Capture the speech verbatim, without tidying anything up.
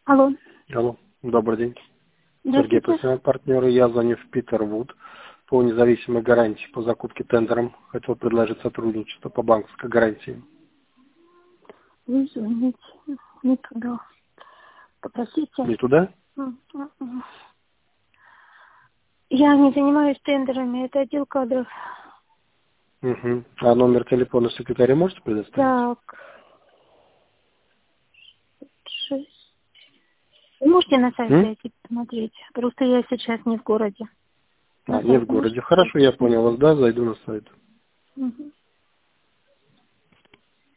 Алло. Алло, добрый день. Сергей, Здравствуйте. профессиональный партнер. Я звоню в Питервуд по независимой гарантии по закупке тендером. Хотел предложить сотрудничество по банковской гарантии. Вы звоните не туда. Попросите. Не туда? М, м, м. Я не занимаюсь тендерами, это отдел кадров. Угу. А номер телефона секретаря можете предоставить? Так. Шесть. Вы можете на сайт М? зайти посмотреть? Просто я сейчас не в городе. На А, не в сайт городе. можете Хорошо, зайти? я понял вас, да, зайду на сайт. Мгм.